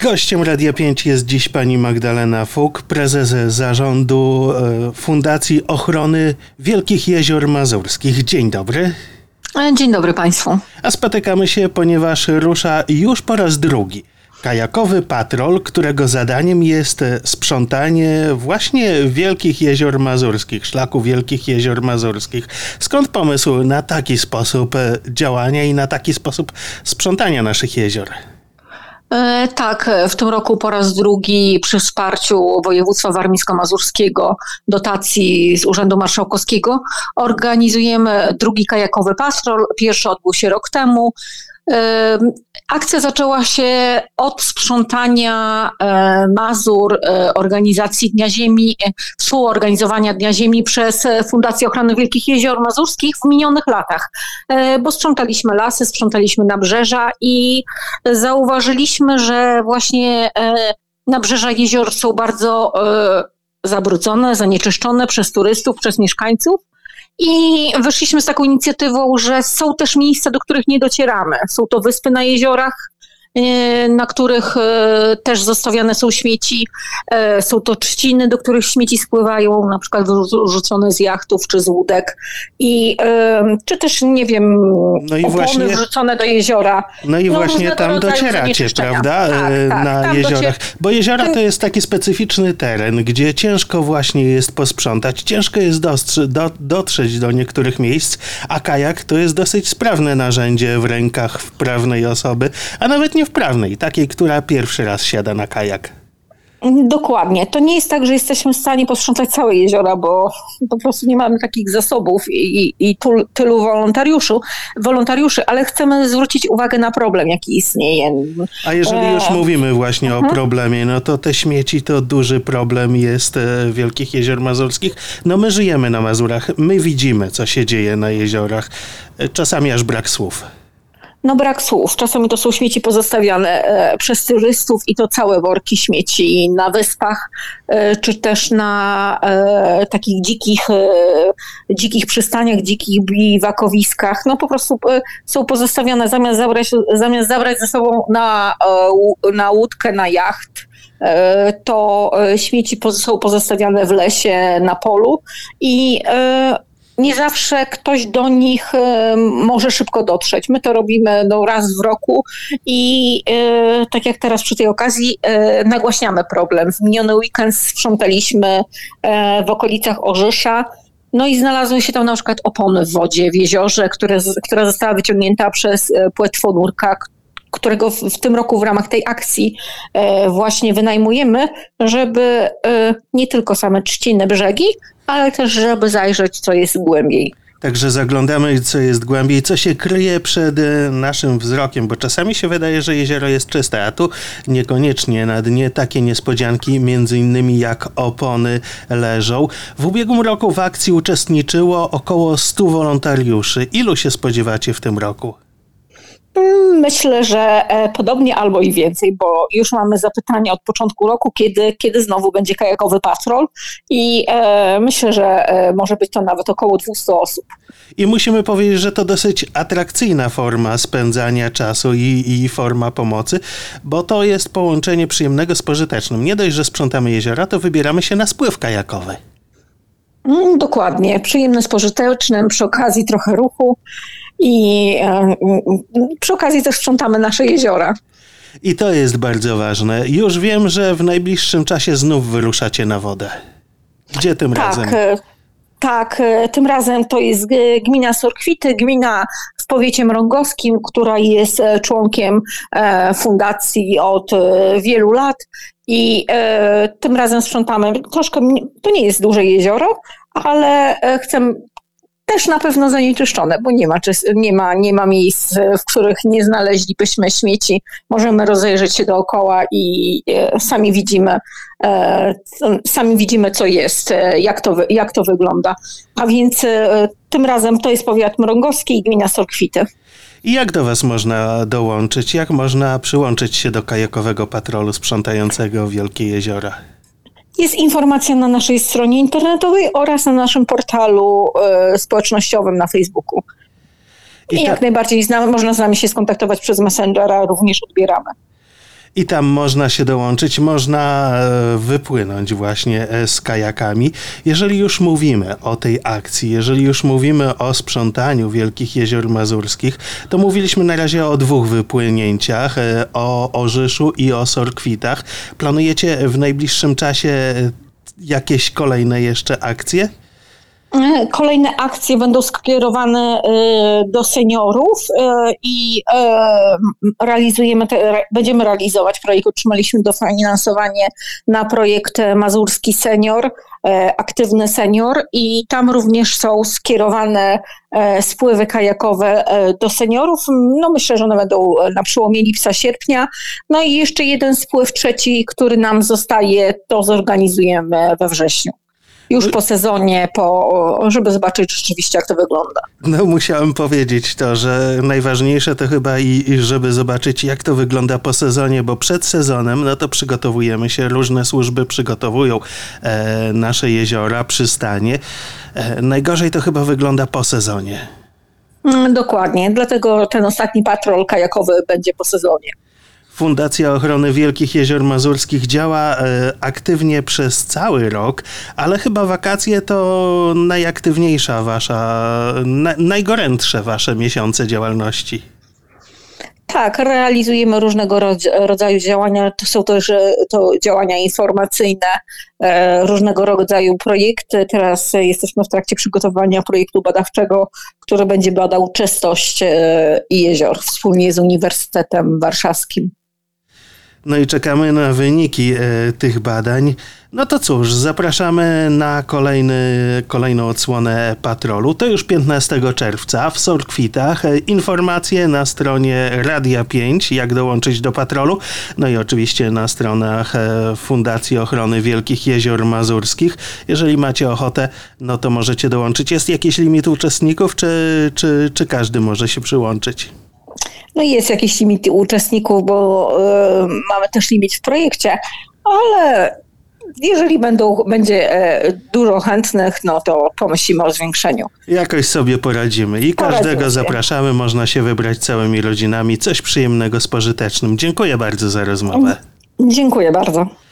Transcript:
Gościem Radia 5 jest dziś pani Magdalena Fuk, prezes zarządu Fundacji Ochrony Wielkich Jezior Mazurskich. Dzień dobry. Dzień dobry Państwu. A spotykamy się, ponieważ rusza już po raz drugi kajakowy patrol, którego zadaniem jest sprzątanie właśnie Wielkich Jezior Mazurskich, szlaku Wielkich Jezior Mazurskich. Skąd pomysł na taki sposób działania i na taki sposób sprzątania naszych jezior? Tak, w tym roku po raz drugi przy wsparciu województwa warmińsko-mazurskiego, dotacji z Urzędu Marszałkowskiego organizujemy drugi kajakowy patrol. Pierwszy odbył się rok temu. Akcja zaczęła się od sprzątania Mazur, organizacji Dnia Ziemi, współorganizowania Dnia Ziemi przez Fundację Ochrony Wielkich Jezior Mazurskich w minionych latach, bo sprzątaliśmy lasy, sprzątaliśmy nabrzeża i zauważyliśmy, że właśnie nabrzeża jezior są bardzo zabrudzone, zanieczyszczone przez turystów, przez mieszkańców. I wyszliśmy z taką inicjatywą, że są też miejsca, do których nie docieramy. Są to wyspy na jeziorach, na których też zostawiane są śmieci. Są to trzciny, do których śmieci spływają, na przykład wrzucone z jachtów czy z łódek. Czy też, nie wiem, opony wrzucone do jeziora. No i właśnie tam docieracie, prawda? Tak, na jeziorach. Bo jeziora to jest taki specyficzny teren, gdzie ciężko właśnie jest posprzątać, ciężko jest dotrzeć do niektórych miejsc, a kajak to jest dosyć sprawne narzędzie w rękach wprawnej osoby, a nawet nie wprawnej, takiej, która pierwszy raz siada na kajak. Dokładnie. To nie jest tak, że jesteśmy w stanie posprzątać całe jeziora, bo po prostu nie mamy takich zasobów i tylu wolontariuszy, ale chcemy zwrócić uwagę na problem, jaki istnieje. A jeżeli już mówimy właśnie o problemie, no to te śmieci to duży problem jest Wielkich Jezior Mazurskich. No my żyjemy na Mazurach, my widzimy, co się dzieje na jeziorach. Czasami aż brak słów. No brak słów. Czasami to są śmieci pozostawiane przez turystów i to całe worki śmieci na wyspach, czy też na takich dzikich przystaniach, dzikich biwakowiskach. No po prostu są pozostawiane zamiast zabrać ze sobą na łódkę, na jacht. To śmieci są pozostawiane w lesie, na polu i nie zawsze ktoś do nich może szybko dotrzeć. My to robimy raz w roku i tak jak teraz przy tej okazji nagłaśniamy problem. W miniony weekend sprzątaliśmy w okolicach Orzysza. No i znalazły się tam na przykład opony w wodzie w jeziorze, która została wyciągnięta przez płetwonurka, którego w tym roku w ramach tej akcji właśnie wynajmujemy, żeby nie tylko same trzciny, brzegi, ale też żeby zajrzeć, co jest głębiej. Także zaglądamy, co jest głębiej, co się kryje przed naszym wzrokiem, bo czasami się wydaje, że jezioro jest czyste, a tu niekoniecznie. Na dnie takie niespodzianki, między innymi jak opony, leżą. W ubiegłym roku w akcji uczestniczyło około 100 wolontariuszy. Ilu się spodziewacie w tym roku? Myślę, że podobnie albo i więcej, bo już mamy zapytania od początku roku, kiedy znowu będzie kajakowy patrol i myślę, że może być to nawet około 200 osób. I musimy powiedzieć, że to dosyć atrakcyjna forma spędzania czasu i forma pomocy, bo to jest połączenie przyjemnego z pożytecznym. Nie dość, że sprzątamy jeziora, to wybieramy się na spływ kajakowy. Dokładnie. Przyjemne z pożytecznym, przy okazji trochę ruchu. I przy okazji też sprzątamy nasze jeziora. I to jest bardzo ważne. Już wiem, że w najbliższym czasie znów wyruszacie na wodę. Gdzie tym razem? Tak, tym razem to jest gmina Sorkwity, gmina w powiecie mrągowskim, która jest członkiem fundacji od wielu lat i tym razem sprzątamy troszkę, to nie jest duże jezioro, ale chcemy też na pewno zanieczyszczone, bo nie ma miejsc, w których nie znaleźlibyśmy śmieci. Możemy rozejrzeć się dookoła i sami widzimy, co jest, jak to wygląda. A więc tym razem to jest powiat mrągowski i gmina Sorkwity. I jak do was można dołączyć? Jak można przyłączyć się do kajakowego patrolu sprzątającego Wielkie Jeziora? Jest informacja na naszej stronie internetowej oraz na naszym portalu społecznościowym na Facebooku. I jak najbardziej można z nami się skontaktować przez Messengera, również odbieramy. I tam można się dołączyć, można wypłynąć właśnie z kajakami. Jeżeli już mówimy o tej akcji, jeżeli już mówimy o sprzątaniu Wielkich Jezior Mazurskich, to mówiliśmy na razie o 2 wypłynięciach, o Orzyszu i o Sorkwitach. Planujecie w najbliższym czasie jakieś kolejne jeszcze akcje? Kolejne akcje będą skierowane do seniorów i będziemy realizować projekt. Otrzymaliśmy dofinansowanie na projekt Mazurski Senior, Aktywny Senior i tam również są skierowane spływy kajakowe do seniorów. No myślę, że one będą na przełomie lipca-sierpnia. No i jeszcze jeden spływ trzeci, który nam zostaje, to zorganizujemy we wrześniu. Już po sezonie, żeby zobaczyć rzeczywiście, jak to wygląda. No musiałem powiedzieć to, że najważniejsze to chyba i żeby zobaczyć, jak to wygląda po sezonie, bo przed sezonem, no to przygotowujemy się, różne służby przygotowują nasze jeziora, przystanie. Najgorzej to chyba wygląda po sezonie. Dokładnie, dlatego ten ostatni patrol kajakowy będzie po sezonie. Fundacja Ochrony Wielkich Jezior Mazurskich działa aktywnie przez cały rok, ale chyba wakacje to najaktywniejsza najgorętsze wasze miesiące działalności. Tak, realizujemy różnego rodzaju działania. To są też działania informacyjne, różnego rodzaju projekty. Teraz jesteśmy w trakcie przygotowania projektu badawczego, który będzie badał czystość jezior wspólnie z Uniwersytetem Warszawskim. No i czekamy na wyniki tych badań. No to cóż, zapraszamy na kolejną odsłonę patrolu. To już 15 czerwca w Sorkwitach. Informacje na stronie Radia 5, jak dołączyć do patrolu. No i oczywiście na stronach Fundacji Ochrony Wielkich Jezior Mazurskich. Jeżeli macie ochotę, no to możecie dołączyć. Jest jakiś limit uczestników, czy każdy może się przyłączyć? No jest jakiś limit uczestników, bo mamy też limit w projekcie, ale jeżeli będzie dużo chętnych, no to pomyślimy o zwiększeniu. Jakoś sobie poradzimy i każdego zapraszamy, można się wybrać całymi rodzinami, coś przyjemnego z pożytecznym. Dziękuję bardzo za rozmowę. Dziękuję bardzo.